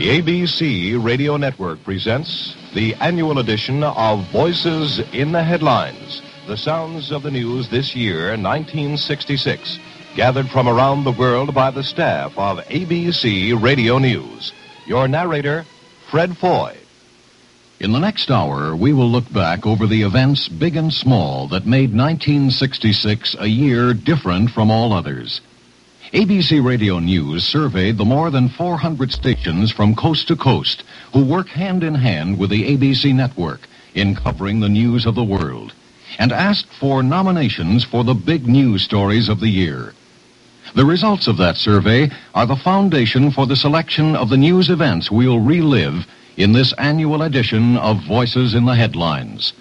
The ABC Radio Network presents the annual edition of Voices in the Headlines, the sounds of the news this year, 1966, gathered from around the world by the staff of ABC Radio News. Your narrator, Fred Foy. In the next hour, we will look back over the events, big and small, that made 1966 a year different from all others. ABC Radio News surveyed the more than 400 stations from coast to coast who work hand in hand with the ABC network in covering the news of the world, and asked for nominations for the big news stories of the year. The results of that survey are the foundation for the selection of the news events we'll relive in this annual edition of Voices in the Headlines.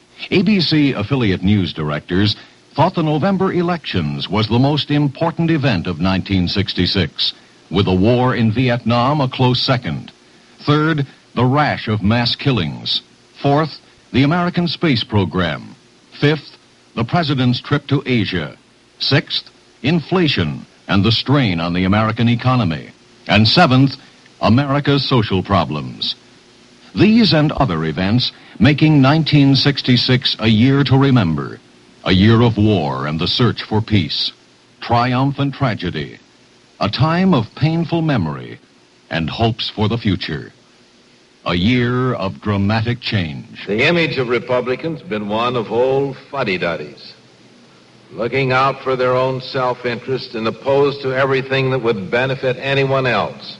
ABC affiliate news directors thought the November elections was the most important event of 1966, with the war in Vietnam a close second. Third, the rash of mass killings. Fourth, the American space program. Fifth, the president's trip to Asia. Sixth, inflation and the strain on the American economy. And seventh, America's social problems. These and other events making 1966 a year to remember. A year of war and the search for peace, triumph and tragedy, a time of painful memory and hopes for the future. A year of dramatic change. The image of Republicans has been one of old fuddy-duddies, looking out for their own self-interest and opposed to everything that would benefit anyone else,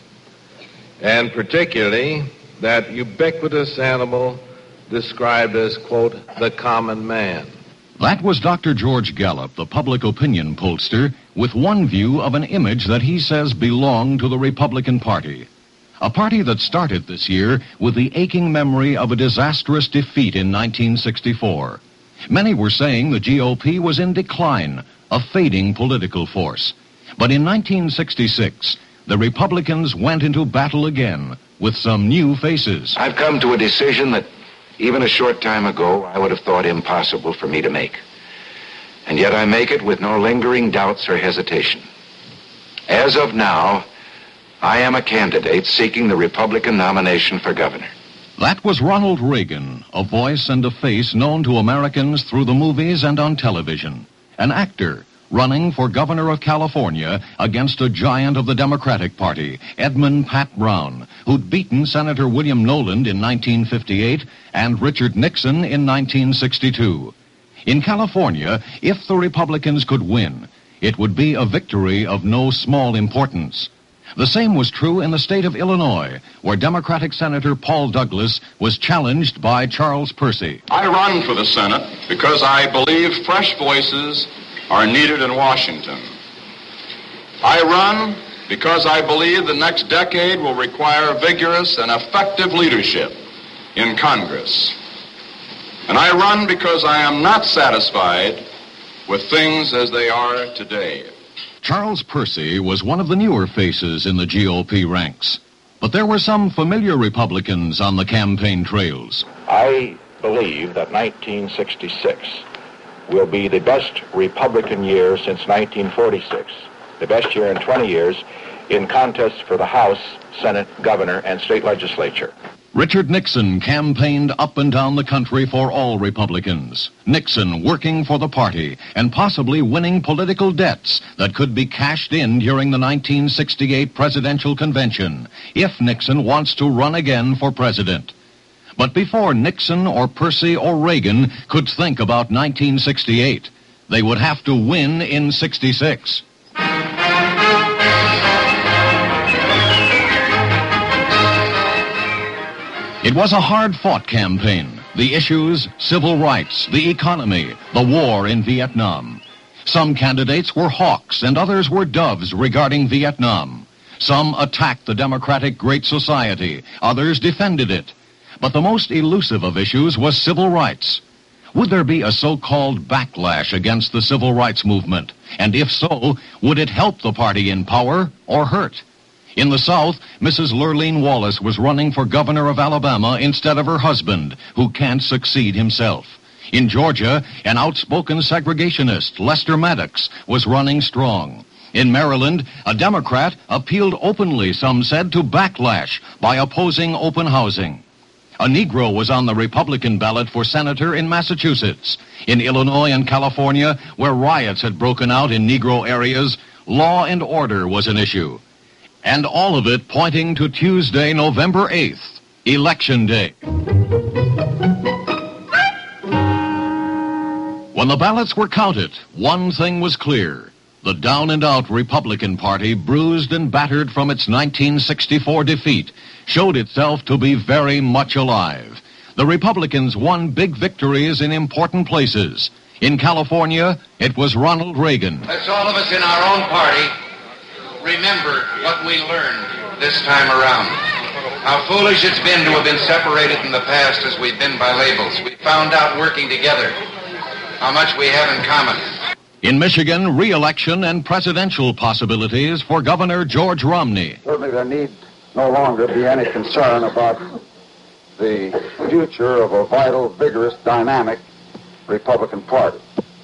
and particularly that ubiquitous animal described as, quote, the common man. That was Dr. George Gallup, the public opinion pollster, with one view of an image that he says belonged to the Republican Party. A party that started this year with the aching memory of a disastrous defeat in 1964. Many were saying the GOP was in decline, a fading political force. But in 1966, the Republicans went into battle again with some new faces. I've come to a decision that even a short time ago, I would have thought impossible for me to make. And yet I make it with no lingering doubts or hesitation. As of now, I am a candidate seeking the Republican nomination for governor. That was Ronald Reagan, a voice and a face known to Americans through the movies and on television. An actor running for governor of California against a giant of the Democratic Party, Edmund Pat Brown, who'd beaten Senator William Knowland in 1958 and Richard Nixon in 1962. In California, if the Republicans could win, it would be a victory of no small importance. The same was true in the state of Illinois, where Democratic Senator Paul Douglas was challenged by Charles Percy. I run for the Senate because I believe fresh voices are needed in Washington. I run because I believe the next decade will require vigorous and effective leadership in Congress. And I run because I am not satisfied with things as they are today. Charles Percy was one of the newer faces in the GOP ranks. But there were some familiar Republicans on the campaign trails. I believe that 1966 will be the best Republican year since 1946, the best year in 20 years in contests for the House, Senate, governor, and state legislature. Richard Nixon campaigned up and down the country for all Republicans. Nixon working for the party and possibly winning political debts that could be cashed in during the 1968 presidential convention, if Nixon wants to run again for president. But before Nixon or Percy or Reagan could think about 1968, they would have to win in 66. It was a hard-fought campaign. The issues, civil rights, the economy, the war in Vietnam. Some candidates were hawks and others were doves regarding Vietnam. Some attacked the Democratic Great Society. Others defended it. But the most elusive of issues was civil rights. Would there be a so-called backlash against the civil rights movement? And if so, would it help the party in power or hurt? In the South, Mrs. Lurleen Wallace was running for governor of Alabama instead of her husband, who can't succeed himself. In Georgia, an outspoken segregationist, Lester Maddox, was running strong. In Maryland, a Democrat appealed openly, some said, to backlash by opposing open housing. A Negro was on the Republican ballot for senator in Massachusetts. In Illinois and California, where riots had broken out in Negro areas, law and order was an issue. And all of it pointing to Tuesday, November 8th, Election Day. When the ballots were counted, one thing was clear. The down-and-out Republican Party, bruised and battered from its 1964 defeat, showed itself to be very much alive. The Republicans won big victories in important places. In California, it was Ronald Reagan. Let's all of us in our own party remember what we learned this time around. How foolish it's been to have been separated in the past as we've been by labels. We found out working together how much we have in common. In Michigan, re-election and presidential possibilities for Governor George Romney. Certainly there need no longer be any concern about the future of a vital, vigorous, dynamic Republican Party.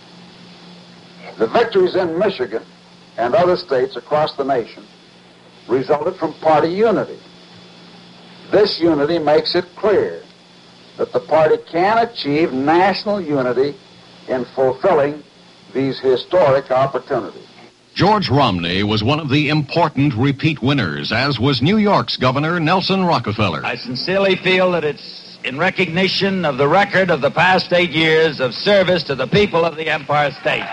The victories in Michigan and other states across the nation resulted from party unity. This unity makes it clear that the party can achieve national unity in fulfilling these historic opportunities. George Romney was one of the important repeat winners, as was New York's Governor Nelson Rockefeller. I sincerely feel that it's in recognition of the record of the past 8 years of service to the people of the Empire State.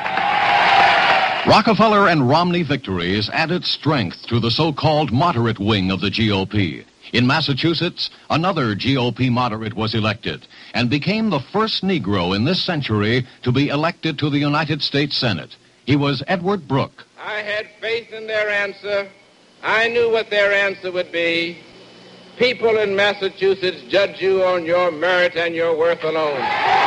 Rockefeller and Romney victories added strength to the so-called moderate wing of the GOP. In Massachusetts, another GOP moderate was elected and became the first Negro in this century to be elected to the United States Senate. He was Edward Brooke. I had faith in their answer. I knew what their answer would be. People in Massachusetts judge you on your merit and your worth alone.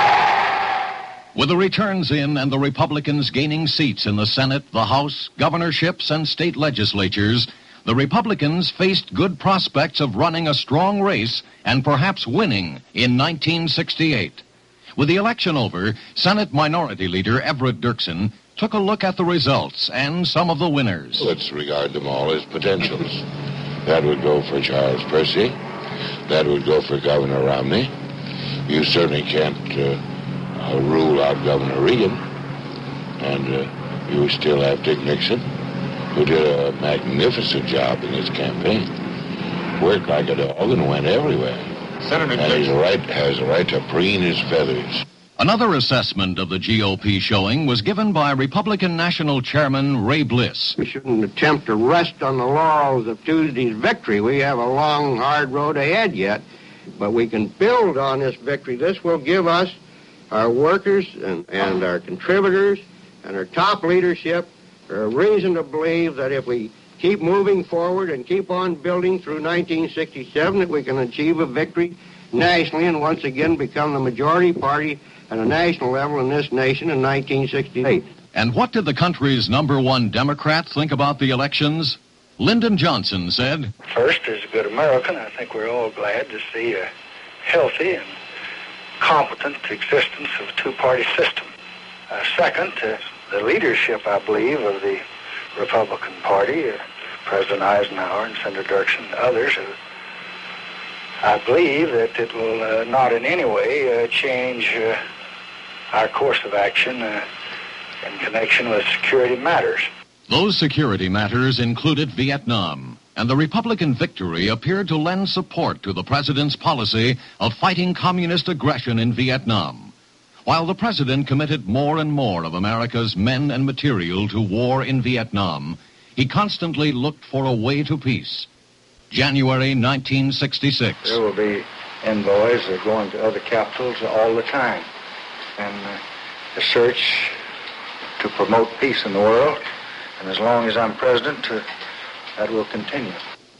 With the returns in and the Republicans gaining seats in the Senate, the House, governorships, and state legislatures, the Republicans faced good prospects of running a strong race and perhaps winning in 1968. With the election over, Senate Minority Leader Everett Dirksen took a look at the results and some of the winners. Let's regard them all as potentials. That would go for Charles Percy. That would go for Governor Romney. You certainly can't rule out Governor Reagan. And you still have Dick Nixon, who did a magnificent job in his campaign. Worked like a dog and went everywhere. Senator and he has a right to preen his feathers. Another assessment of the GOP showing was given by Republican National Chairman Ray Bliss. We shouldn't attempt to rest on the laurels of Tuesday's victory. We have a long, hard road ahead yet, but we can build on this victory. This will give us, our workers and our contributors and our top leadership, a reason to believe that if we keep moving forward and keep on building through 1967, that we can achieve a victory nationally and once again become the majority party at a national level in this nation in 1968. And what did the country's number one Democrat think about the elections? Lyndon Johnson said, "First, as a good American, I think we're all glad to see a healthy and competent existence of a two-party system. Second, the leadership, I believe, of the Republican Party, President Eisenhower and Senator Dirksen and others, I believe that it will not in any way change our course of action in connection with security matters." Those security matters included Vietnam, and the Republican victory appeared to lend support to the president's policy of fighting communist aggression in Vietnam. While the president committed more and more of America's men and material to war in Vietnam, he constantly looked for a way to peace. January 1966. There will be envoys going to other capitals all the time. And the search to promote peace in the world, and as long as I'm president, that will continue.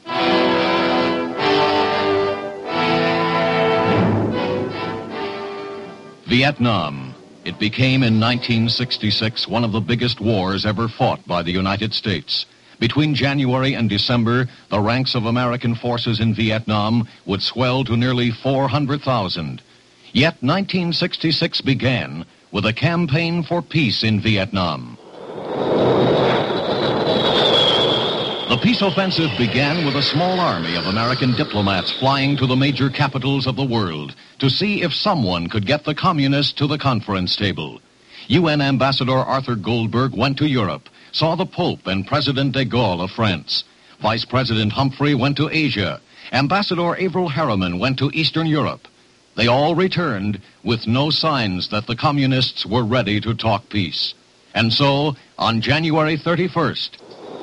Vietnam. It became in 1966 one of the biggest wars ever fought by the United States. Between January and December, the ranks of American forces in Vietnam would swell to nearly 400,000. Yet 1966 began with a campaign for peace in Vietnam. peace offensive began with a small army of American diplomats flying to the major capitals of the world to see if someone could get the communists to the conference table. UN Ambassador Arthur Goldberg went to Europe, saw the Pope and President de Gaulle of France. Vice President Humphrey went to Asia. Ambassador Averell Harriman went to Eastern Europe. They all returned with no signs that the communists were ready to talk peace. And so, on January 31st,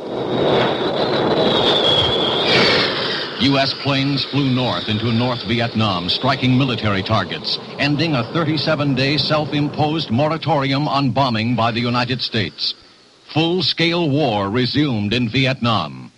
U.S. planes flew north into North Vietnam, striking military targets, ending a 37-day self-imposed moratorium on bombing by the United States. Full-scale war resumed in Vietnam.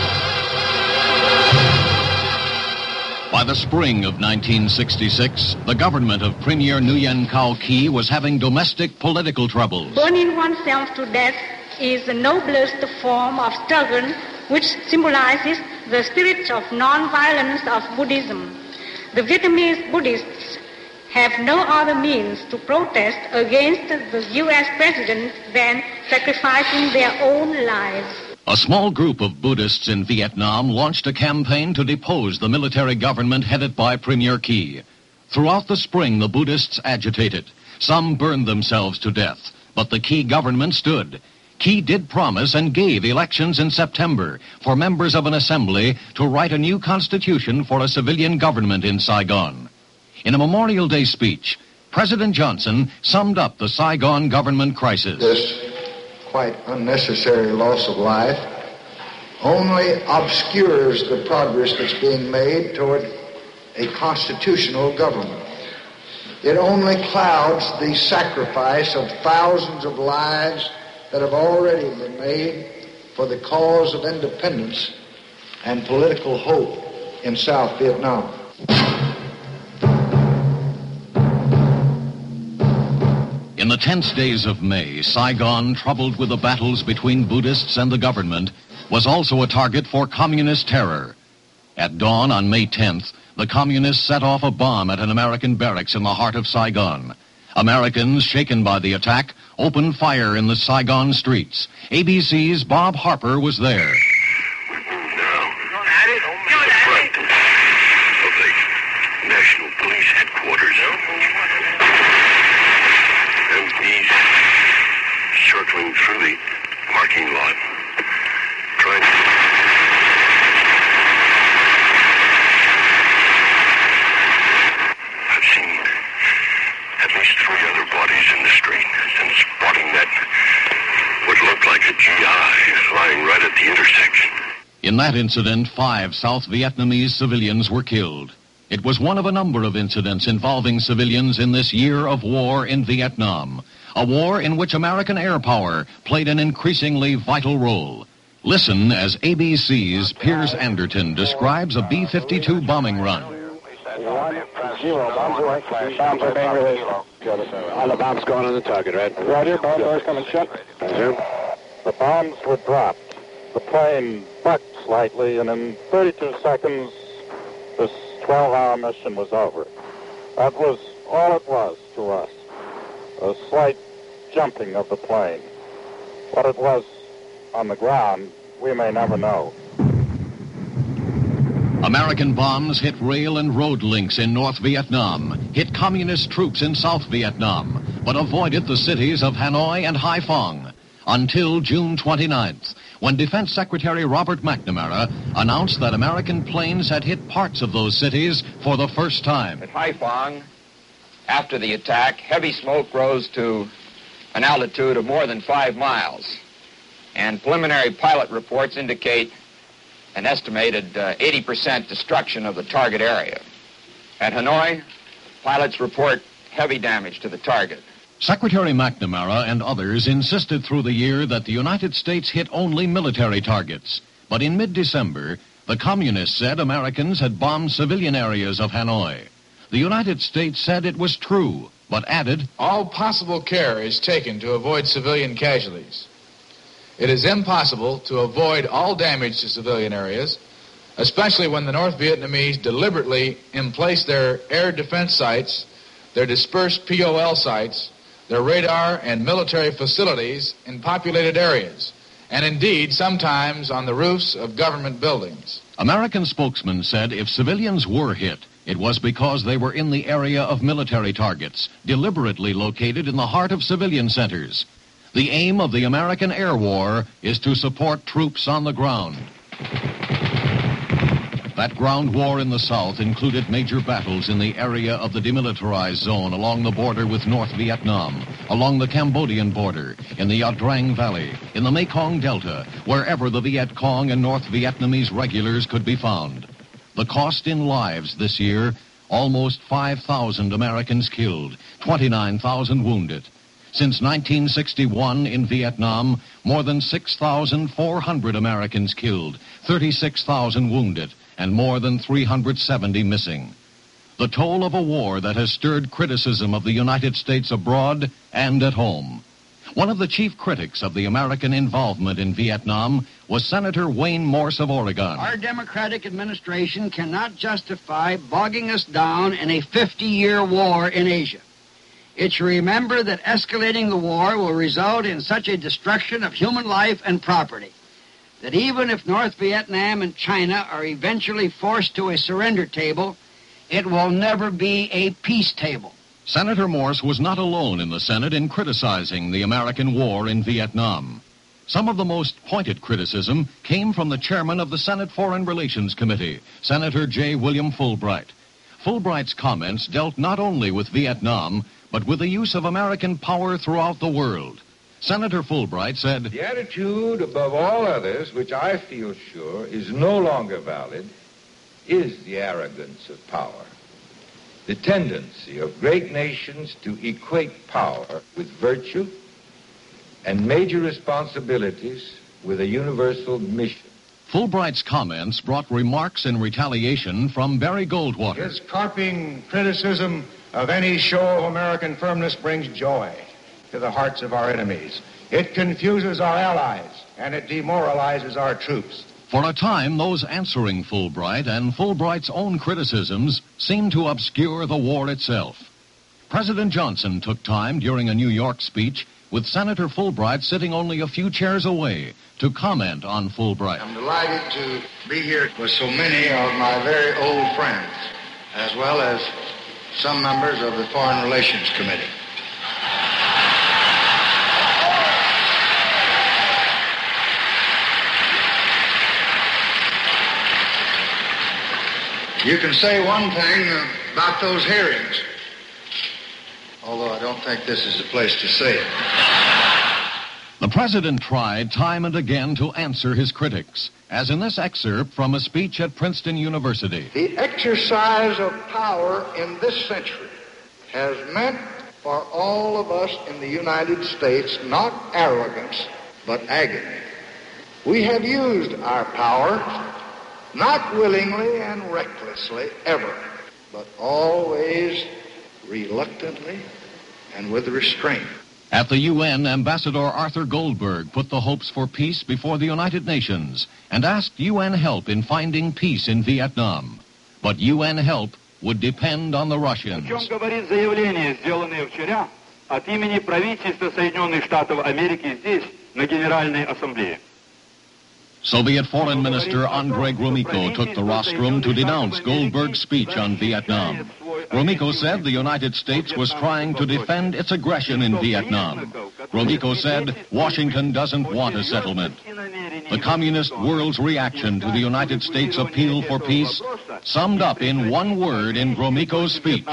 By the spring of 1966, the government of Premier Nguyen Cao Ky was having domestic political troubles. Burning oneself to death is the noblest form of struggle, which symbolizes the spirit of non-violence of Buddhism. The Vietnamese Buddhists have no other means to protest against the U.S. president than sacrificing their own lives. A small group of Buddhists in Vietnam launched a campaign to depose the military government headed by Premier Ky. Throughout the spring, the Buddhists agitated. Some burned themselves to death, but the Ky government stood. Ky did promise and gave elections in September for members of an assembly to write a new constitution for a civilian government in Saigon. In a Memorial Day speech, President Johnson summed up the Saigon government crisis. This quite unnecessary loss of life only obscures the progress that's being made toward a constitutional government. It only clouds the sacrifice of thousands of lives that have already been made for the cause of independence and political hope in South Vietnam. In the tense days of May, Saigon, troubled with the battles between Buddhists and the government, was also a target for communist terror. At dawn on May 10th, the communists set off a bomb at an American barracks in the heart of Saigon. Americans, shaken by the attack, opened fire in the Saigon streets. ABC's Bob Harper was there. National Police Headquarters. MPs circling through the parking lot, trying to... I've seen at least 3 other bodies in the street since spotting that what looked like a GI lying right at the intersection. In that incident, 5 South Vietnamese civilians were killed. It was one of a number of incidents involving civilians in this year of war in Vietnam, a war in which American air power played an increasingly vital role. Listen as ABC's Piers Anderton describes a B-52 bombing run. 0, bombs away. Bombs are being released. All the bombs going on the target, right? Roger, bomb doors coming shut. The bombs were dropped. The plane bucked slightly, and in 32 seconds, this 12-hour mission was over. That was all it was to us, a slight jumping of the plane. What it was on the ground, we may never know. American bombs hit rail and road links in North Vietnam, hit communist troops in South Vietnam, but avoided the cities of Hanoi and Haiphong until June 29th, when Defense Secretary Robert McNamara announced that American planes had hit parts of those cities for the first time. At Haiphong, after the attack, heavy smoke rose to an altitude of more than 5 miles, and preliminary pilot reports indicate an estimated 80% destruction of the target area. At Hanoi, pilots report heavy damage to the target. Secretary McNamara and others insisted through the year that the United States hit only military targets. But in mid-December, the communists said Americans had bombed civilian areas of Hanoi. The United States said it was true, but added, all possible care is taken to avoid civilian casualties. It is impossible to avoid all damage to civilian areas, especially when the North Vietnamese deliberately emplace their air defense sites, their dispersed POL sites, their radar and military facilities in populated areas, and indeed sometimes on the roofs of government buildings. American spokesmen said if civilians were hit, it was because they were in the area of military targets, deliberately located in the heart of civilian centers. The aim of the American air war is to support troops on the ground. That ground war in the South included major battles in the area of the demilitarized zone along the border with North Vietnam, along the Cambodian border, in the Ia Drang Valley, in the Mekong Delta, wherever the Viet Cong and North Vietnamese regulars could be found. The cost in lives this year, almost 5,000 Americans killed, 29,000 wounded. Since 1961 in Vietnam, more than 6,400 Americans killed, 36,000 wounded, and more than 370 missing. The toll of a war that has stirred criticism of the United States abroad and at home. One of the chief critics of the American involvement in Vietnam was Senator Wayne Morse of Oregon. Our Democratic administration cannot justify bogging us down in a 50-year war in Asia. It should remember that escalating the war will result in such a destruction of human life and property that even if North Vietnam and China are eventually forced to a surrender table, it will never be a peace table. Senator Morse was not alone in the Senate in criticizing the American war in Vietnam. Some of the most pointed criticism came from the chairman of the Senate Foreign Relations Committee, Senator J. William Fulbright. Fulbright's comments dealt not only with Vietnam, but with the use of American power throughout the world. Senator Fulbright said, "The attitude above all others, which I feel sure is no longer valid, is the arrogance of power. The tendency of great nations to equate power with virtue and major responsibilities with a universal mission." Fulbright's comments brought remarks in retaliation from Barry Goldwater. His carping criticism of any show of American firmness brings joy to the hearts of our enemies. It confuses our allies, and it demoralizes our troops. For a time, those answering Fulbright and Fulbright's own criticisms seemed to obscure the war itself. President Johnson took time during a New York speech, with Senator Fulbright sitting only a few chairs away, to comment on Fulbright. I'm delighted to be here with so many of my very old friends, as well as some members of the Foreign Relations Committee. You can say one thing about those hearings, although I don't think this is the place to say it. The president tried time and again to answer his critics, as in this excerpt from a speech at Princeton University. The exercise of power in this century has meant for all of us in the United States not arrogance, but agony. We have used our power not willingly and recklessly ever, but always reluctantly and with restraint. At the UN, Ambassador Arthur Goldberg put the hopes for peace before the United Nations and asked UN help in finding peace in Vietnam. But UN help would depend on the Russians. О чем говорит заявление, сделанное вчера от имени правительства Соединенных Штатов Америки здесь, на Генеральной Ассамблее. Soviet Foreign Minister Andrei Gromyko took the rostrum to denounce Goldberg's speech on Vietnam. Gromyko said the United States was trying to defend its aggression in Vietnam. Gromyko said Washington doesn't want a settlement. The communist world's reaction to the United States' appeal for peace summed up in one word in Gromyko's speech.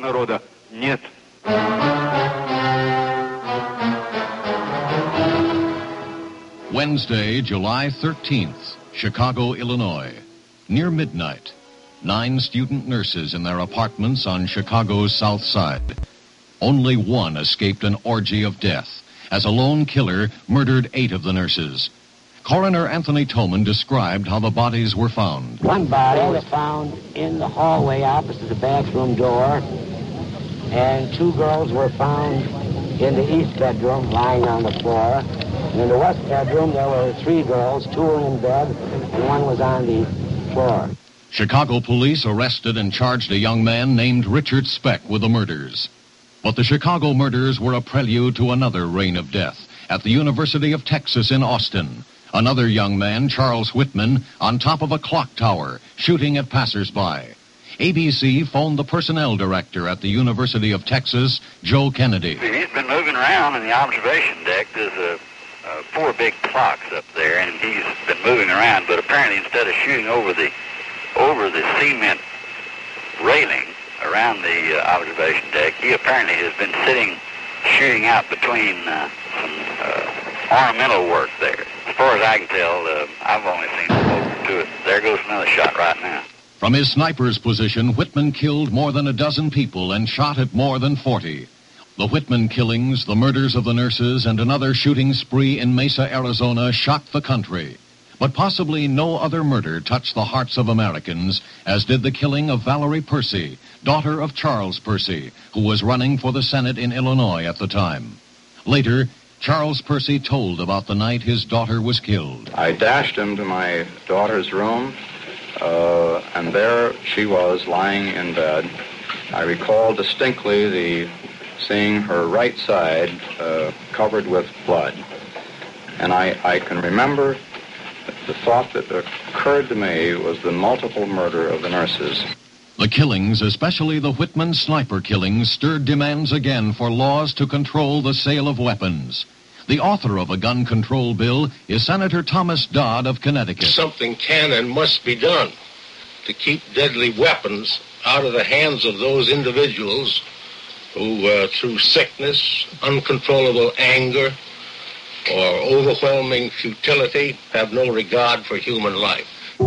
Wednesday, July 13th, Chicago, Illinois. Near midnight, 9 student nurses in their apartments on Chicago's South Side. Only one escaped an orgy of death, as a lone killer murdered 8 of the nurses. Coroner Anthony Toman described how the bodies were found. One body was found in the hallway opposite the bathroom door, and 2 girls were found in the east bedroom lying on the floor. And in the west bedroom, there were 3 girls. 2 were in bed, and 1 was on the floor. Chicago police arrested and charged a young man named Richard Speck with the murders. But the Chicago murders were a prelude to another reign of death, at the University of Texas in Austin. Another young man, Charles Whitman, on top of a clock tower, shooting at passersby. ABC phoned the personnel director at the University of Texas, Joe Kennedy. He's been moving around in the observation deck. There's four big clocks up there, and he's been moving around, but apparently instead of shooting over the cement railing around the observation deck, he apparently has been shooting out between some ornamental work there. As far as I can tell, I've only seen smoke to it. There goes another shot right now. From his sniper's position, Whitman killed more than a dozen people and shot at more than 40. The Whitman killings, the murders of the nurses, and another shooting spree in Mesa, Arizona shocked the country. But possibly no other murder touched the hearts of Americans as did the killing of Valerie Percy, daughter of Charles Percy, who was running for the Senate in Illinois at the time. Later, Charles Percy told about the night his daughter was killed. I dashed into my daughter's room, and there she was lying in bed. I recall distinctly seeing her right side covered with blood. And I can remember the thought that occurred to me was the multiple murder of the nurses. The killings, especially the Whitman sniper killings, stirred demands again for laws to control the sale of weapons. The author of a gun control bill is Senator Thomas Dodd of Connecticut. Something can and must be done to keep deadly weapons out of the hands of those individuals who, through sickness, uncontrollable anger, or overwhelming futility, have no regard for human life.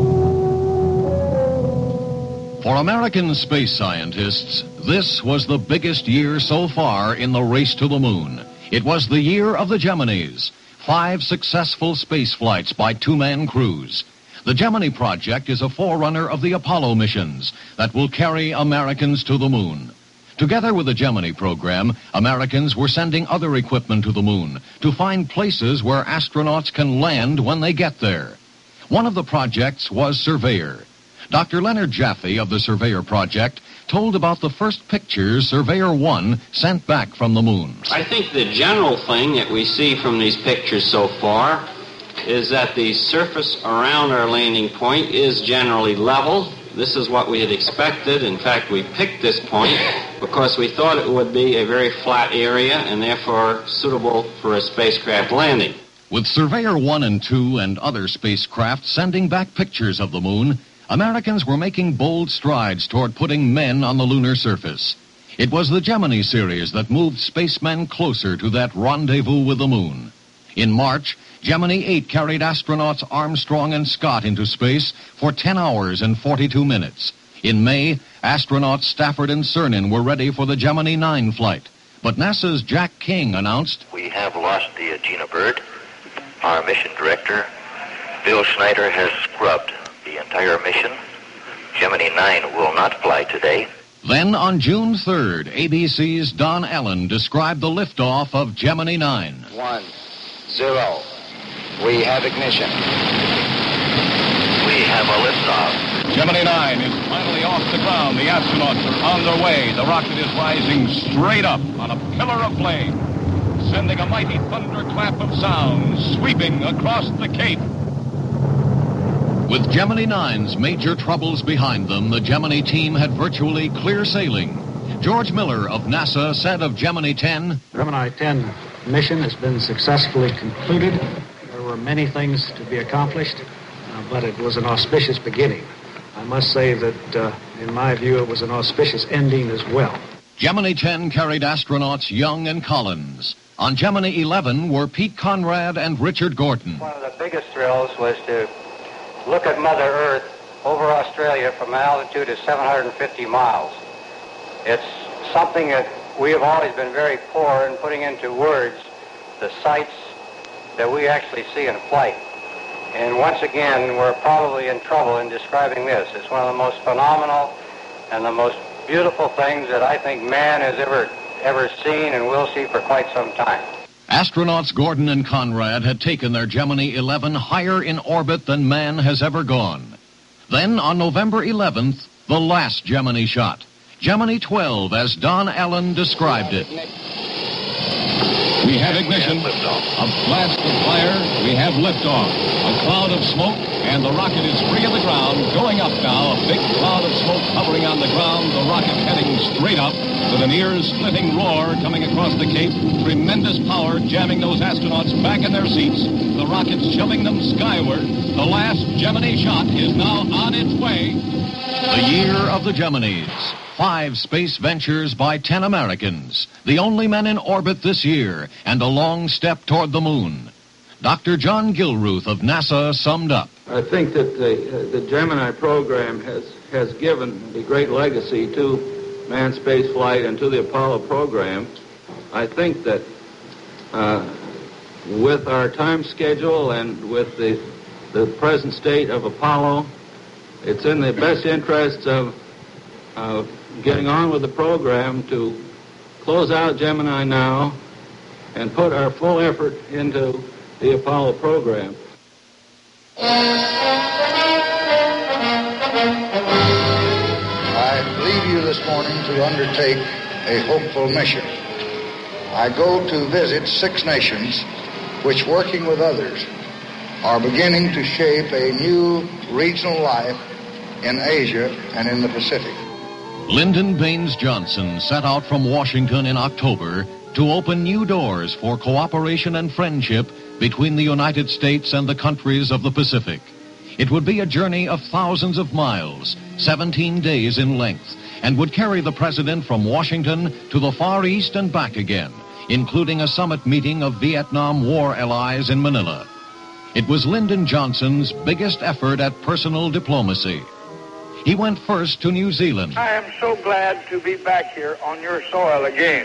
For American space scientists, this was the biggest year so far in the race to the moon. It was the year of the Geminis, 5 successful space flights by two-man crews. The Gemini project is a forerunner of the Apollo missions that will carry Americans to the moon. Together with the Gemini program, Americans were sending other equipment to the moon to find places where astronauts can land when they get there. One of the projects was Surveyor. Dr. Leonard Jaffe of the Surveyor project told about the first pictures Surveyor 1 sent back from the moon. I think the general thing that we see from these pictures so far is that the surface around our landing point is generally level. This is what we had expected. In fact, we picked this point because we thought it would be a very flat area and therefore suitable for a spacecraft landing. With Surveyor 1 and 2 and other spacecraft sending back pictures of the moon, Americans were making bold strides toward putting men on the lunar surface. It was the Gemini series that moved spacemen closer to that rendezvous with the moon. In March, Gemini 8 carried astronauts Armstrong and Scott into space for 10 hours and 42 minutes. In May, astronauts Stafford and Cernan were ready for the Gemini 9 flight. But NASA's Jack King announced, "We have lost the Gina Bird. Our mission director, Bill Schneider, has scrubbed the entire mission. Gemini 9 will not fly today." Then on June 3rd, ABC's Don Allen described the liftoff of Gemini 9. 1, 0. We have ignition. We have a liftoff. Gemini 9 is finally off the ground. The astronauts are on their way. The rocket is rising straight up on a pillar of flame, sending a mighty thunderclap of sound sweeping across the Cape. With Gemini 9's major troubles behind them, the Gemini team had virtually clear sailing. George Miller of NASA said of Gemini 10, Gemini 10 mission has been successfully concluded. There were many things to be accomplished, but it was an auspicious beginning. I must say that, in my view, it was an auspicious ending as well. Gemini 10 carried astronauts Young and Collins. On Gemini 11 were Pete Conrad and Richard Gordon. One of the biggest thrills was to look at Mother Earth over Australia from an altitude of 750 miles. It's something that we have always been very poor in putting into words, the sights that we actually see in flight. And once again, we're probably in trouble in describing this. It's one of the most phenomenal and the most beautiful things that I think man has ever seen and will see for quite some time. Astronauts Gordon and Conrad had taken their Gemini 11 higher in orbit than man has ever gone. Then, on November 11th, the last Gemini shot. Gemini 12, as Don Allen described it. We have ignition. A blast of fire. We have liftoff. A cloud of smoke, and the rocket is free of the ground, going up now. A big cloud of smoke hovering on the ground. The rocket heading straight up with an ear-splitting roar coming across the Cape. Tremendous power jamming those astronauts back in their seats. The rocket's shoving them skyward. The last Gemini shot is now on its way. The year of the Geminis. 5 space ventures by 10 Americans. The only men in orbit this year, and a long step toward the moon. Dr. John Gilruth of NASA summed up. I think that the Gemini program has given a great legacy to manned space flight and to the Apollo program. I think that with our time schedule and with the present state of Apollo, it's in the best interests of getting on with the program to close out Gemini now and put our full effort into the Apollo program. I leave you this morning to undertake a hopeful mission. I go to visit 6 nations which, working with others, are beginning to shape a new regional life in Asia and in the Pacific. Lyndon Baines Johnson set out from Washington in October to open new doors for cooperation and friendship between the United States and the countries of the Pacific. It would be a journey of thousands of miles, 17 days in length, and would carry the president from Washington to the Far East and back again, including a summit meeting of Vietnam War allies in Manila. It was Lyndon Johnson's biggest effort at personal diplomacy. He went first to New Zealand. I am so glad to be back here on your soil again.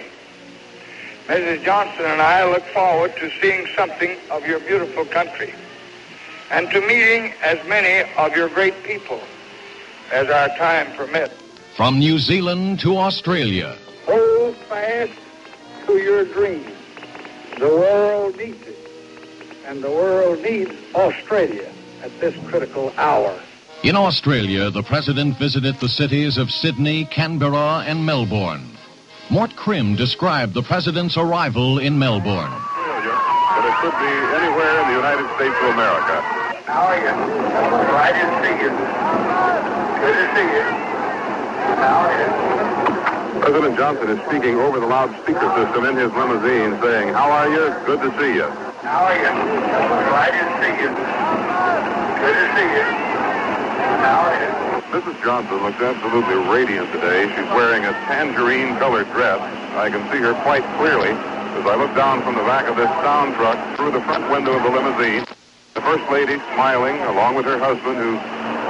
Mrs. Johnson and I look forward to seeing something of your beautiful country and to meeting as many of your great people as our time permits. From New Zealand to Australia. Hold fast to your dream. The world needs it, and the world needs Australia at this critical hour. In Australia, the president visited the cities of Sydney, Canberra, and Melbourne. Mort Krim described the president's arrival in Melbourne. But it could be anywhere in the United States of America. How are you? I didn't see you. Good to see you. How are you? President Johnson is speaking over the loudspeaker system in his limousine, saying, "How are you? Good to see you." How are you? I didn't see you. Good to see you. How are you? Mrs. Johnson looks absolutely radiant today. She's wearing a tangerine-colored dress. I can see her quite clearly as I look down from the back of this sound truck through the front window of the limousine. The First Lady smiling, along with her husband, who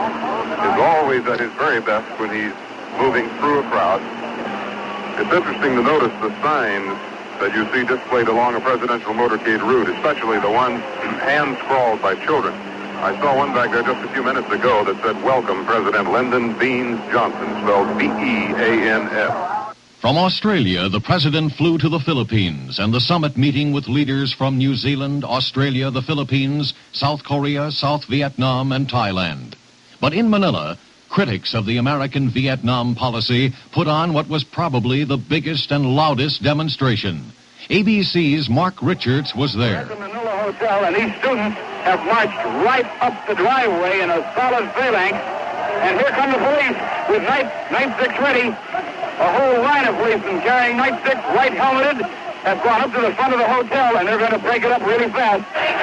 is always at his very best when he's moving through a crowd. It's interesting to notice the signs that you see displayed along a presidential motorcade route, especially the ones hand-scrawled by children. I saw one back there just a few minutes ago that said, "Welcome, President Lyndon Baines Johnson," spelled B-E-A-N-S. From Australia, the president flew to the Philippines, and the summit meeting with leaders from New Zealand, Australia, the Philippines, South Korea, South Vietnam, and Thailand. But in Manila, critics of the American Vietnam policy put on what was probably the biggest and loudest demonstration. ABC's Mark Richards was there. At the Manila Hotel, and these students have marched right up the driveway in a solid phalanx. And here come the police with nightsticks ready. A whole line of policemen carrying nightsticks, white helmeted, have gone up to the front of the hotel, and they're going to break it up really fast.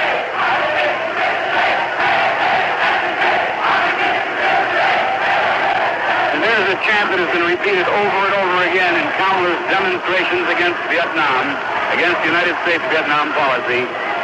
And there's a chant that has been repeated over and over again in countless demonstrations against Vietnam, against the United States Vietnam policy.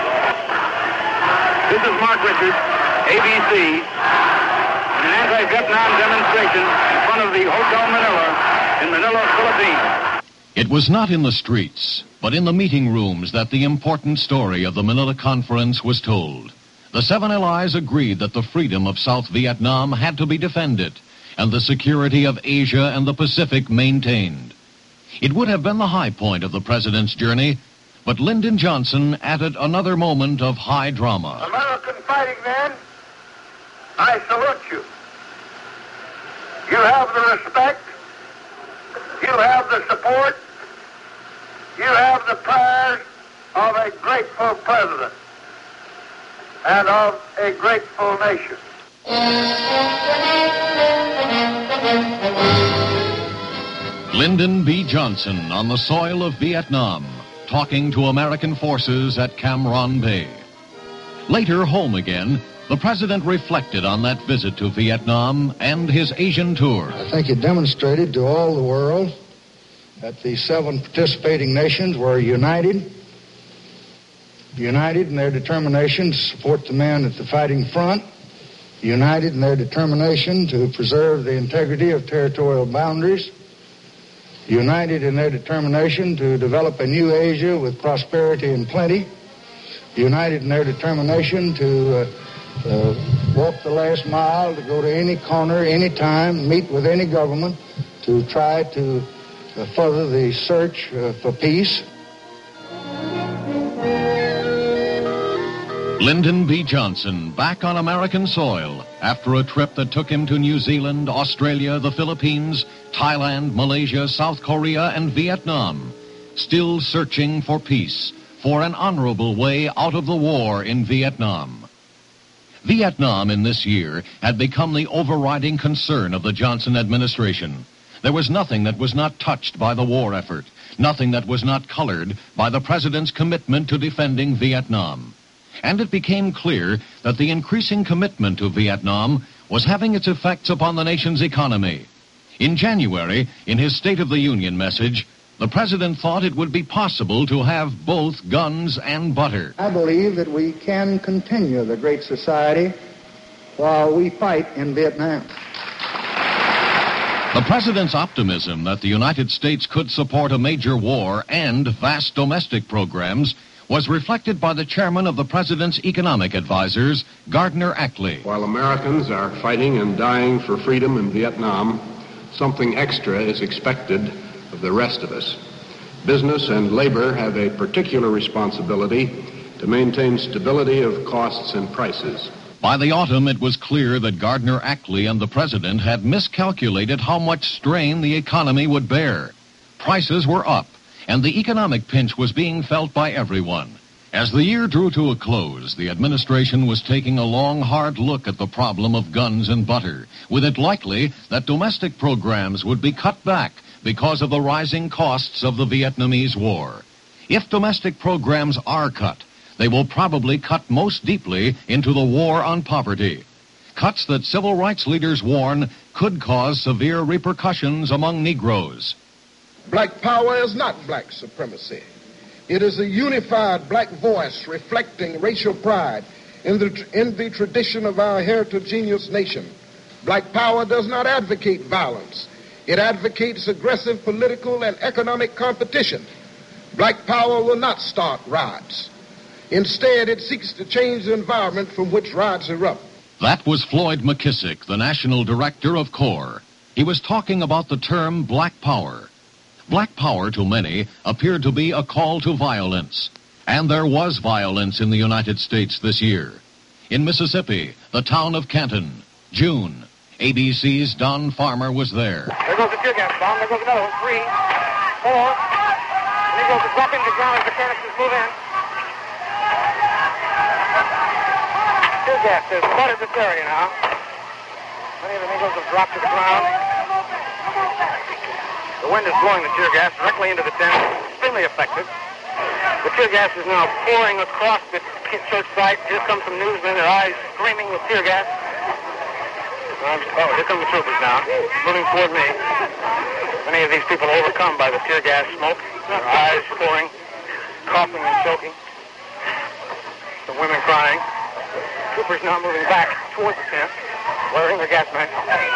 This is Mark Richards, ABC, in an anti-Vietnam demonstration in front of the Hotel Manila in Manila, Philippines. It was not in the streets, but in the meeting rooms that the important story of the Manila Conference was told. The 7 allies agreed that the freedom of South Vietnam had to be defended, and the security of Asia and the Pacific maintained. It would have been the high point of the president's journey, but Lyndon Johnson added another moment of high drama. American fighting men, I salute you. You have the respect, you have the support, you have the prayers of a grateful president and of a grateful nation. Lyndon B. Johnson on the soil of Vietnam, talking to American forces at Cam Ranh Bay. Later, home again, the president reflected on that visit to Vietnam and his Asian tour. I think it demonstrated to all the world that the 7 participating nations were united in their determination to support the men at the fighting front, united in their determination to preserve the integrity of territorial boundaries, united in their determination to develop a new Asia with prosperity and plenty, united in their determination to walk the last mile, to go to any corner, any time, meet with any government, to try to further the search for peace. Lyndon B. Johnson back on American soil after a trip that took him to New Zealand, Australia, the Philippines, Thailand, Malaysia, South Korea, and Vietnam, still searching for peace, for an honorable way out of the war in Vietnam. Vietnam in this year had become the overriding concern of the Johnson administration. There was nothing that was not touched by the war effort, nothing that was not colored by the president's commitment to defending Vietnam. And it became clear that the increasing commitment to Vietnam was having its effects upon the nation's economy. In January, in his State of the Union message, the president thought it would be possible to have both guns and butter. I believe that we can continue the Great Society while we fight in Vietnam. The president's optimism that the United States could support a major war and vast domestic programs was reflected by the chairman of the president's economic advisors, Gardner Ackley. While Americans are fighting and dying for freedom in Vietnam, something extra is expected of the rest of us. Business and labor have a particular responsibility to maintain stability of costs and prices. By the autumn, it was clear that Gardner Ackley and the president had miscalculated how much strain the economy would bear. Prices were up, and the economic pinch was being felt by everyone. As the year drew to a close, the administration was taking a long, hard look at the problem of guns and butter, with it likely that domestic programs would be cut back because of the rising costs of the Vietnamese War. If domestic programs are cut, they will probably cut most deeply into the war on poverty. Cuts that civil rights leaders warn could cause severe repercussions among Negroes. Black power is not black supremacy. It is a unified black voice reflecting racial pride in the tradition of our heterogeneous nation. Black power does not advocate violence. It advocates aggressive political and economic competition. Black power will not start riots. Instead, it seeks to change the environment from which riots erupt. That was Floyd McKissick, the national director of CORE. He was talking about the term black power. Black power, to many, appeared to be a call to violence. And there was violence in the United States this year. In Mississippi, the town of Canton, June, ABC's Don Farmer was there. There goes the tear gas bomb. There goes another one. 3, 4. And he goes to drop into the ground as the canisters move in. Tear gas has flooded this area now. Many of the Negroes have dropped to the ground. The wind is blowing the tear gas directly into the tent, extremely effective. The tear gas is now pouring across the church site. Here come some newsmen, their eyes streaming with tear gas. Oh, here come the troopers now, moving toward me. Many of these people overcome by the tear gas smoke, their eyes pouring, coughing and choking. Some women crying. Troopers now moving back toward the tent, wearing their gas masks.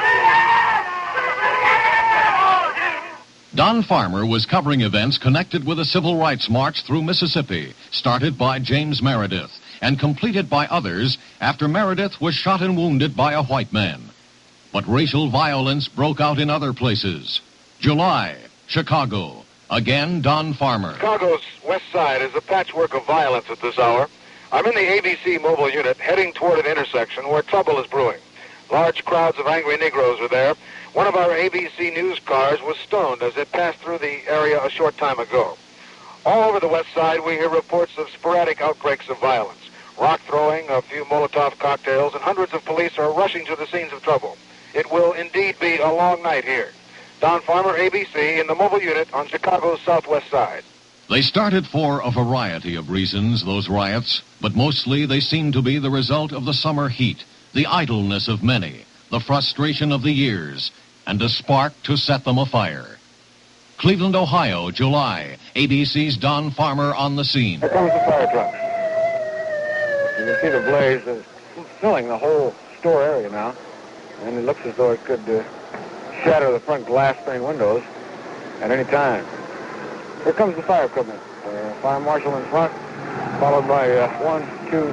Don Farmer was covering events connected with a civil rights march through Mississippi, started by James Meredith and completed by others after Meredith was shot and wounded by a white man. But racial violence broke out in other places. July, Chicago. Again, Don Farmer. Chicago's west side is a patchwork of violence at this hour. I'm in the ABC mobile unit heading toward an intersection where trouble is brewing. Large crowds of angry Negroes are there. One of our ABC News cars was stoned as it passed through the area a short time ago. All over the West Side, we hear reports of sporadic outbreaks of violence. Rock throwing, a few Molotov cocktails, and hundreds of police are rushing to the scenes of trouble. It will indeed be a long night here. Don Farmer, ABC, in the mobile unit on Chicago's southwest side. They started for a variety of reasons, those riots, but mostly they seem to be the result of the summer heat, the idleness of many, the frustration of the years, and a spark to set them afire. Cleveland, Ohio, July. ABC's Don Farmer on the scene. Here comes the fire truck. You can see the blaze is filling the whole store area now, and it looks as though it could shatter the front glass pane windows at any time. Here comes the fire equipment. Fire marshal in front, followed by 1, 2,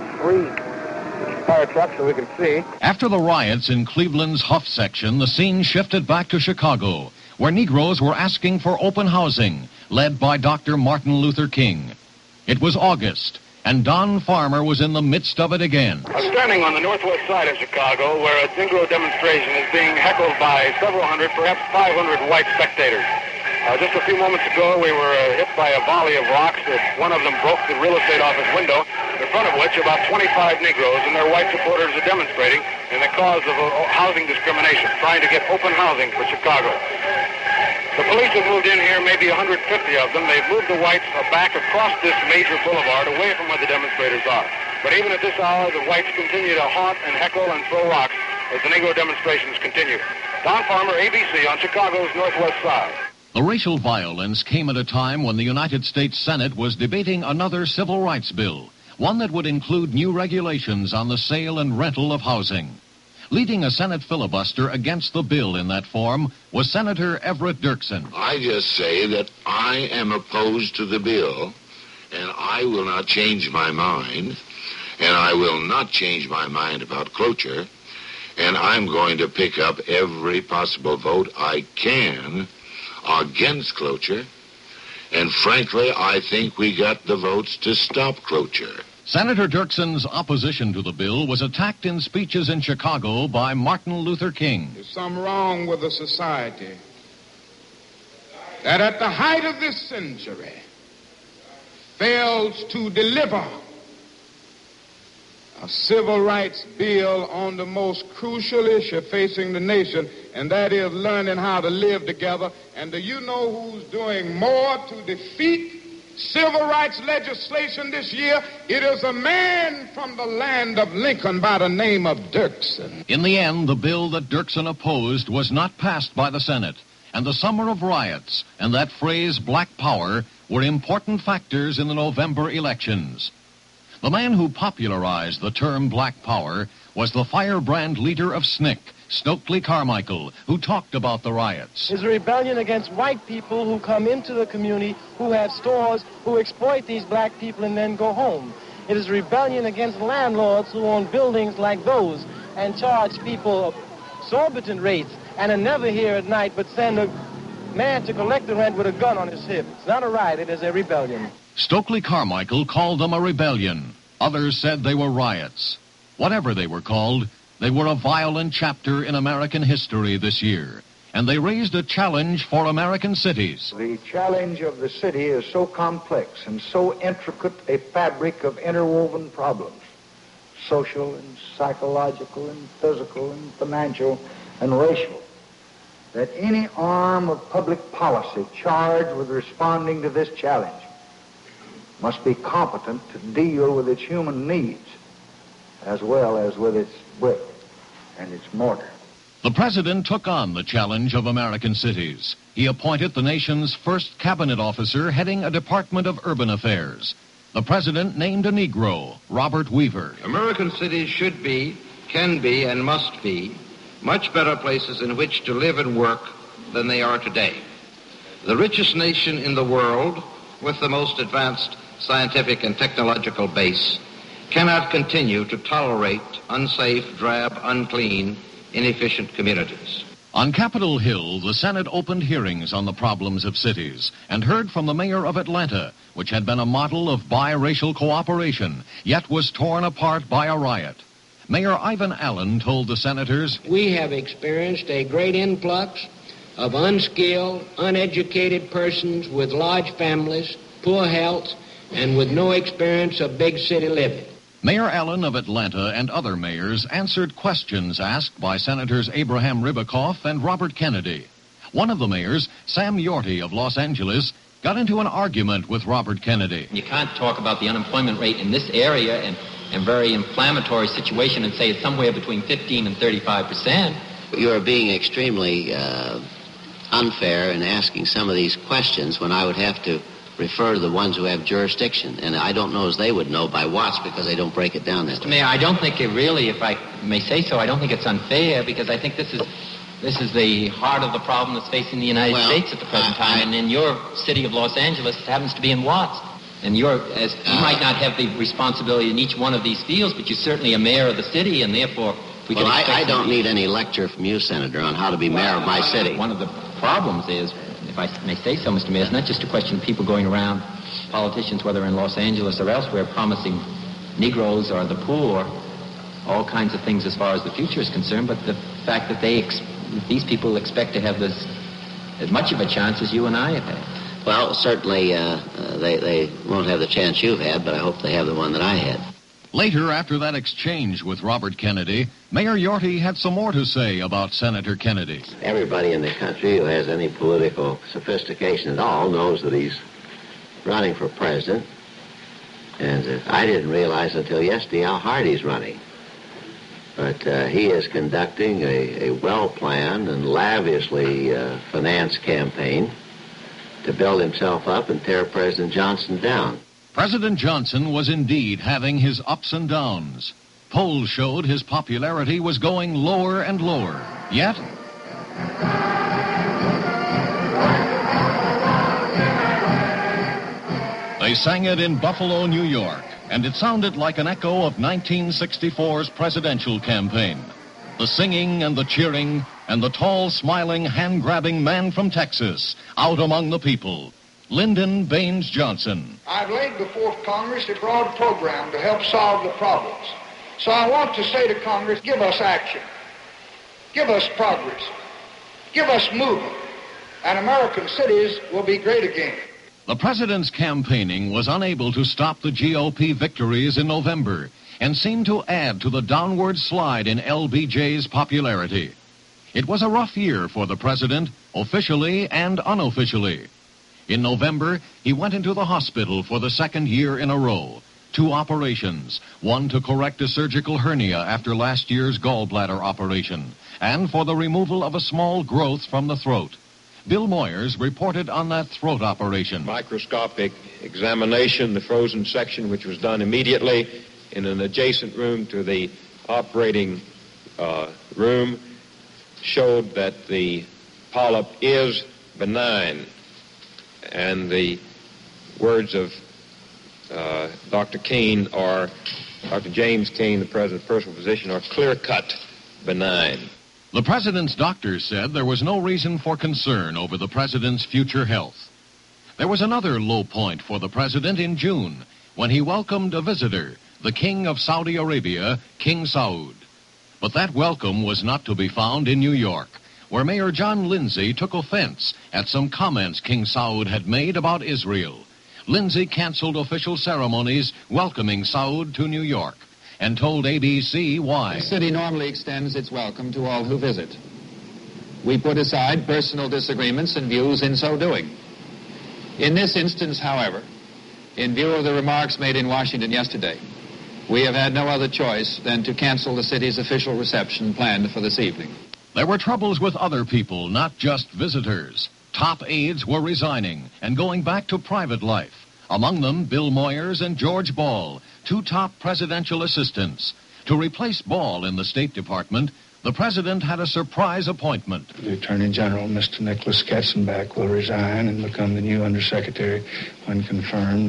3 fire trucks so we can see. After the riots in Cleveland's Huff section, the scene shifted back to Chicago, where Negroes were asking for open housing, led by Dr. Martin Luther King. It was August, and Don Farmer was in the midst of it again. I'm standing on the northwest side of Chicago, where a Negro demonstration is being heckled by several hundred, perhaps 500 white spectators. Just a few moments ago, we were hit by a volley of rocks. One of them broke the real estate office window, in front of which about 25 Negroes and their white supporters are demonstrating in the cause of housing discrimination, trying to get open housing for Chicago. The police have moved in here, maybe 150 of them. They've moved the whites back across this major boulevard, away from where the demonstrators are. But even at this hour, the whites continue to haunt and heckle and throw rocks as the Negro demonstrations continue. Don Farmer, ABC, on Chicago's northwest side. The racial violence came at a time when the United States Senate was debating another civil rights bill, one that would include new regulations on the sale and rental of housing. Leading a Senate filibuster against the bill in that form was Senator Everett Dirksen. I just say that I am opposed to the bill, and I will not change my mind, and I will not change my mind about cloture, and I'm going to pick up every possible vote I can against cloture, and frankly, I think we got the votes to stop cloture. Senator Dirksen's opposition to the bill was attacked in speeches in Chicago by Martin Luther King. There's something wrong with a society that at the height of this century fails to deliver a civil rights bill on the most crucial issue facing the nation, and that is learning how to live together. And do you know who's doing more to defeat civil rights legislation this year? It is a man from the land of Lincoln by the name of Dirksen. In the end, the bill that Dirksen opposed was not passed by the Senate, and the summer of riots and that phrase, black power, were important factors in the November elections. The man who popularized the term black power was the firebrand leader of SNCC, Stokely Carmichael, who talked about the riots. It's a rebellion against white people who come into the community, who have stores, who exploit these black people and then go home. It is a rebellion against landlords who own buildings like those and charge people exorbitant rates and are never here at night but send a man to collect the rent with a gun on his hip. It's not a riot, it is a rebellion. Stokely Carmichael called them a rebellion. Others said they were riots. Whatever they were called, they were a violent chapter in American history this year, and they raised a challenge for American cities. The challenge of the city is so complex and so intricate a fabric of interwoven problems, social and psychological and physical and financial and racial, that any arm of public policy charged with responding to this challenge must be competent to deal with its human needs as well as with its brick and its mortar. The president took on the challenge of American cities. He appointed the nation's first cabinet officer heading a Department of Urban Affairs. The president named a Negro, Robert Weaver. American cities should be, can be, and must be much better places in which to live and work than they are today. The richest nation in the world, with the most advanced scientific and technological base, cannot continue to tolerate unsafe, drab, unclean, inefficient communities. On Capitol Hill, the Senate opened hearings on the problems of cities and heard from the mayor of Atlanta, which had been a model of biracial cooperation, yet was torn apart by a riot. Mayor Ivan Allen told the senators, "We have experienced a great influx of unskilled, uneducated persons with large families poor health, and with no experience of big city living. Mayor Allen of Atlanta and other mayors answered questions asked by Senators Abraham Ribicoff and Robert Kennedy. One of the mayors, Sam Yorty of Los Angeles, got into an argument with Robert Kennedy. You can't talk about the unemployment rate in this area and very inflammatory situation and say it's somewhere between 15 and 35%. You are being extremely unfair in asking some of these questions when I would have to refer to the ones who have jurisdiction. And I don't know as they would know by Watts because they don't break it down that way. Mayor, I don't think it really, if I may say so, I don't think it's unfair because I think this is the heart of the problem that's facing the United States at the present time. And in your city of Los Angeles, it happens to be in Watts. And you might not have the responsibility in each one of these fields, but you're certainly a mayor of the city, and therefore we can expect... I don't need any lecture from you, Senator, on how to be mayor of my city. One of the problems is, if I may say so, Mr. Mayor, it's not just a question of people going around, politicians, whether in Los Angeles or elsewhere, promising Negroes or the poor all kinds of things as far as the future is concerned, but the fact that these people expect to have as much of a chance as you and I have had. Well, certainly they won't have the chance you've had, but I hope they have the one that I had. Later, after that exchange with Robert Kennedy, Mayor Yorty had some more to say about Senator Kennedy. Everybody in the country who has any political sophistication at all knows that he's running for president. And I didn't realize until yesterday how hard he's running. But he is conducting a well-planned and lavishly financed campaign to build himself up and tear President Johnson down. President Johnson was indeed having his ups and downs. Polls showed his popularity was going lower and lower. Yet, they sang it in Buffalo, New York, and it sounded like an echo of 1964's presidential campaign. The singing and the cheering and the tall, smiling, hand-grabbing man from Texas out among the people, Lyndon Baines Johnson. I've laid before Congress a broad program to help solve the problems. So I want to say to Congress, give us action. Give us progress. Give us movement. And American cities will be great again. The president's campaigning was unable to stop the GOP victories in November and seemed to add to the downward slide in LBJ's popularity. It was a rough year for the president, officially and unofficially. In November, he went into the hospital for the second year in a row. 2 operations, one to correct a surgical hernia after last year's gallbladder operation, and for the removal of a small growth from the throat. Bill Moyers reported on that throat operation. Microscopic examination, the frozen section, which was done immediately in an adjacent room to the operating room, showed that the polyp is benign. And the words of Dr. Kane or Dr. James Kane, the president's personal physician, are clear-cut benign. The president's doctors said there was no reason for concern over the president's future health. There was another low point for the president in June when he welcomed a visitor, the King of Saudi Arabia, King Saud. But that welcome was not to be found in New York, where Mayor John Lindsay took offense at some comments King Saud had made about Israel. Lindsay canceled official ceremonies welcoming Saud to New York and told ABC why. The city normally extends its welcome to all who visit. We put aside personal disagreements and views in so doing. In this instance, however, in view of the remarks made in Washington yesterday, we have had no other choice than to cancel the city's official reception planned for this evening. There were troubles with other people, not just visitors. Top aides were resigning and going back to private life. Among them, Bill Moyers and George Ball, 2 top presidential assistants. To replace Ball in the State Department, the president had a surprise appointment. The Attorney General, Mr. Nicholas Katzenbach, will resign and become the new Undersecretary when confirmed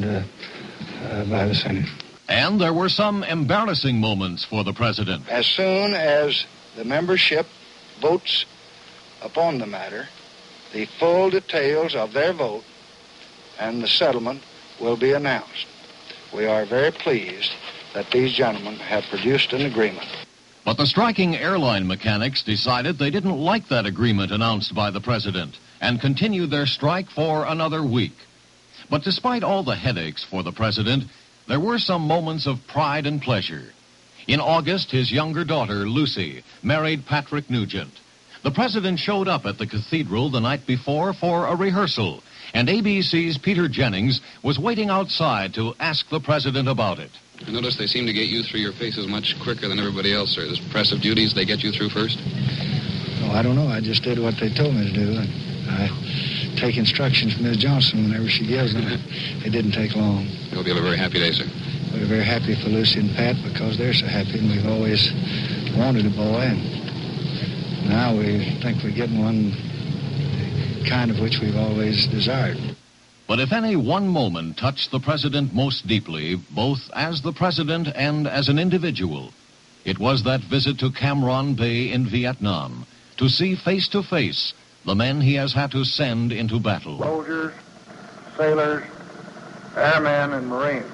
by the Senate. And there were some embarrassing moments for the president. As soon as the membership votes upon the matter, the full details of their vote and the settlement will be announced. We are very pleased that these gentlemen have produced an agreement. But the striking airline mechanics decided they didn't like that agreement announced by the president and continued their strike for another week. But despite all the headaches for the president, there were some moments of pride and pleasure. In August, his younger daughter, Lucy, married Patrick Nugent. The president showed up at the cathedral the night before for a rehearsal, and ABC's Peter Jennings was waiting outside to ask the president about it. I notice they seem to get you through your paces much quicker than everybody else, sir. This press of duties, they get you through first? Oh, I don't know. I just did what they told me to do. I take instructions from Ms. Johnson whenever she gives them. It didn't take long. I hope you'll have a very happy day, sir. We're very happy for Lucy and Pat because they're so happy, and we've always wanted a boy, and now we think we're getting one the kind of which we've always desired. But if any one moment touched the president most deeply, both as the president and as an individual, it was that visit to Cam Ranh Bay in Vietnam to see face to face the men he has had to send into battle. Soldiers, sailors, airmen, and Marines.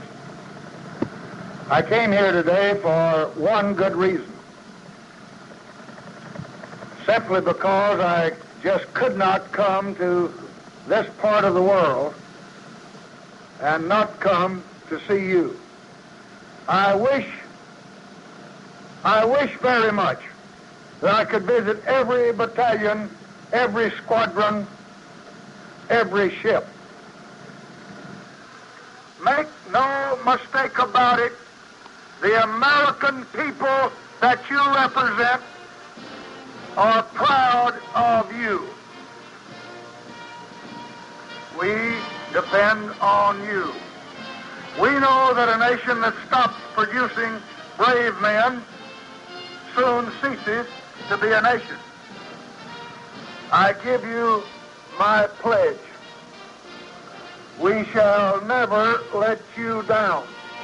I came here today for one good reason. Simply because I just could not come to this part of the world and not come to see you. I wish very much that I could visit every battalion, every squadron, every ship. Make no mistake about it, the American people that you represent are proud of you. We depend on you. We know that a nation that stops producing brave men soon ceases to be a nation. I give you my pledge. We shall never let you down.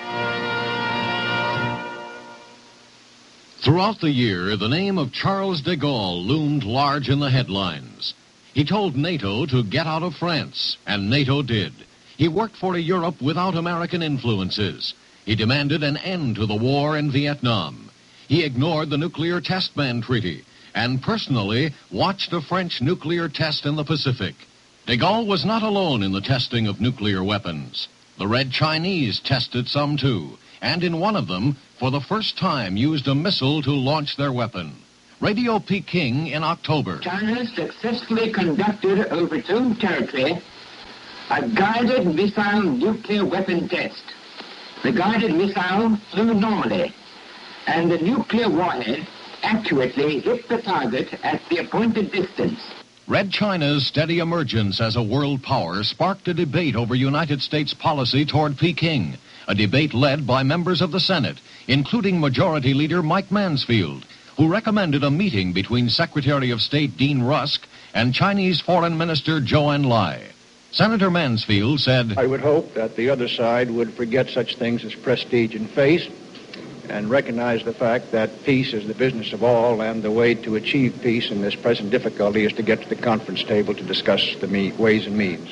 Throughout the year, the name of Charles de Gaulle loomed large in the headlines. He told NATO to get out of France, and NATO did. He worked for a Europe without American influences. He demanded an end to the war in Vietnam. He ignored the Nuclear Test Ban Treaty and personally watched a French nuclear test in the Pacific. De Gaulle was not alone in the testing of nuclear weapons. The Red Chinese tested some too, and in one of them, for the first time, used a missile to launch their weapon. Radio Peking in October. China successfully conducted over its own territory a guided missile nuclear weapon test. The guided missile flew normally, and the nuclear warhead accurately hit the target at the appointed distance. Red China's steady emergence as a world power sparked a debate over United States policy toward Peking, a debate led by members of the Senate, including Majority Leader Mike Mansfield, who recommended a meeting between Secretary of State Dean Rusk and Chinese Foreign Minister Zhou Enlai. Senator Mansfield said, I would hope that the other side would forget such things as prestige and face and recognize the fact that peace is the business of all, and the way to achieve peace in this present difficulty is to get to the conference table to discuss the ways and means.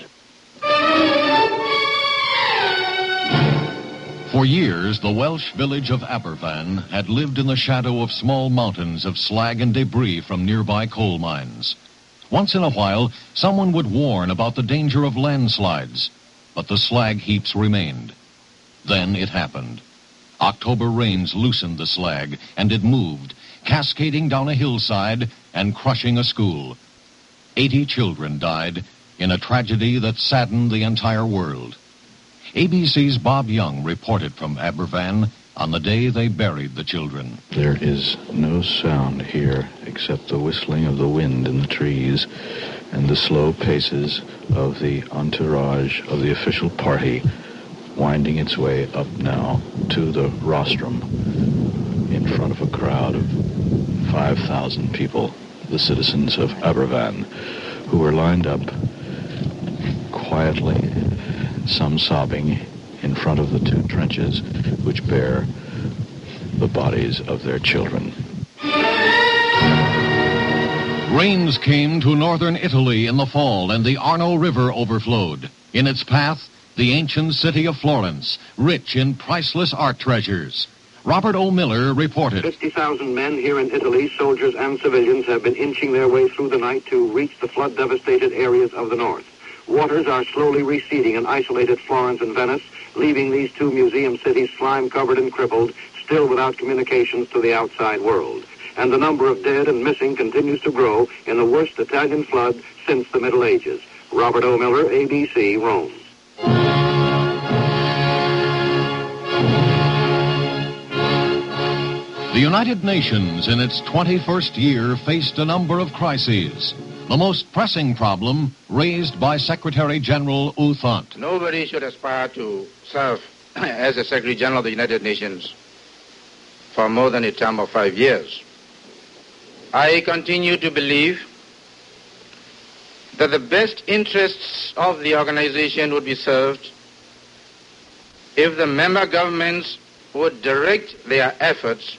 For years, the Welsh village of Aberfan had lived in the shadow of small mountains of slag and debris from nearby coal mines. Once in a while, someone would warn about the danger of landslides, but the slag heaps remained. Then it happened. October rains loosened the slag, and it moved, cascading down a hillside and crushing a school. 80 children died in a tragedy that saddened the entire world. ABC's Bob Young reported from Aberfan on the day they buried the children. There is no sound here except the whistling of the wind in the trees and the slow paces of the entourage of the official party winding its way up now to the rostrum in front of a crowd of 5,000 people, the citizens of Aberfan, who were lined up quietly, some sobbing, in front of the two trenches which bear the bodies of their children. Rains came to northern Italy in the fall, and the Arno River overflowed. In its path, the ancient city of Florence, rich in priceless art treasures. Robert O. Miller reported. 50,000 men here in Italy, soldiers and civilians, have been inching their way through the night to reach the flood-devastated areas of the north. waters are slowly receding in isolated Florence and Venice, leaving these two museum cities slime-covered and crippled, still without communications to the outside world. And the number of dead and missing continues to grow in the worst Italian flood since the Middle Ages. Robert O. Miller, ABC, Rome. The United Nations in its 21st year faced a number of crises. The most pressing problem raised by Secretary General U Thant. Nobody should aspire to serve as a Secretary General of the United Nations for more than a term of 5 years. I continue to believe that the best interests of the organization would be served if the member governments would direct their efforts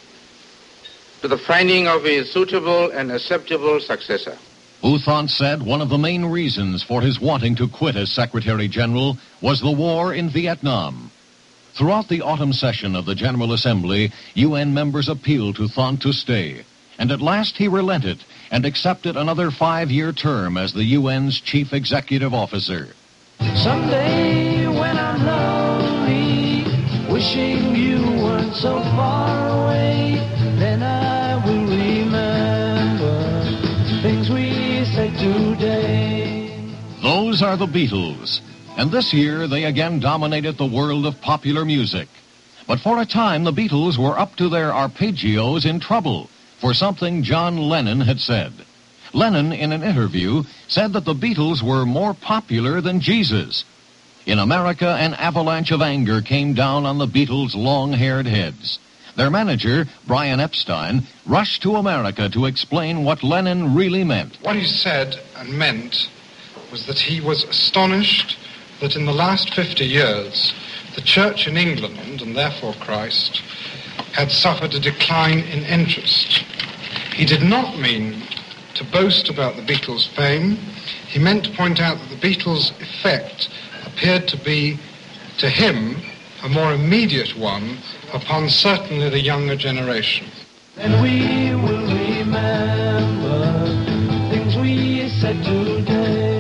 to the finding of a suitable and acceptable successor. U Thant said one of the main reasons for his wanting to quit as Secretary General was the war in Vietnam. Throughout the autumn session of the General Assembly, UN members appealed to Thant to stay. And at last he relented and accepted another 5-year term as the UN's chief executive officer. Someday when I'm lonely, wishing you weren't so far away, then I will remember things we said today. Those are the Beatles. And this year they again dominated the world of popular music. But for a time the Beatles were up to their arpeggios in trouble for something John Lennon had said. Lennon, in an interview, said that the Beatles were more popular than Jesus. In America, an avalanche of anger came down on the Beatles' long-haired heads. Their manager, Brian Epstein, rushed to America to explain what Lennon really meant. What he said and meant was that he was astonished that in the last 50 years, the Church in England, and therefore Christ, had suffered a decline in interest. He did not mean to boast about the Beatles' fame. He meant to point out that the Beatles' effect appeared to be, to him, a more immediate one upon certainly the younger generation. And we will remember things we said today.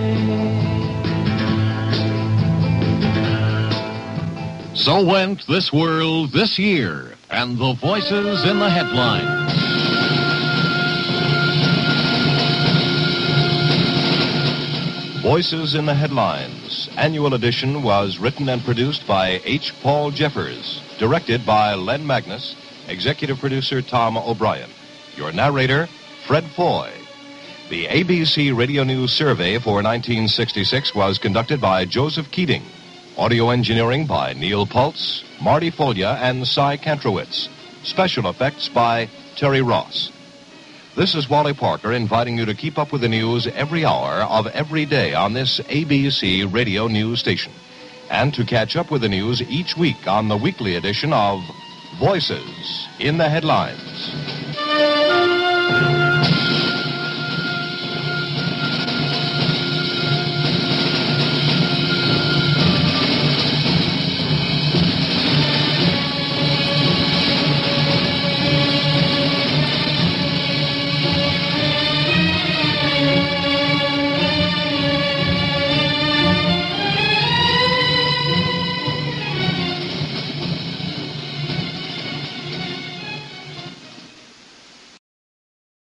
So went this world this year, and the voices in the headlines. Voices in the Headlines. Annual edition was written and produced by H. Paul Jeffers. Directed by Len Magnus. Executive producer Tom O'Brien. Your narrator, Fred Foy. The ABC Radio News Survey for 1966 was conducted by Joseph Keating. Audio engineering by Neil Pultz, Marty Folia, and Cy Kantrowitz. Special effects by Terry Ross. This is Wally Parker inviting you to keep up with the news every hour of every day on this ABC radio news station. And to catch up with the news each week on the weekly edition of Voices in the Headlines.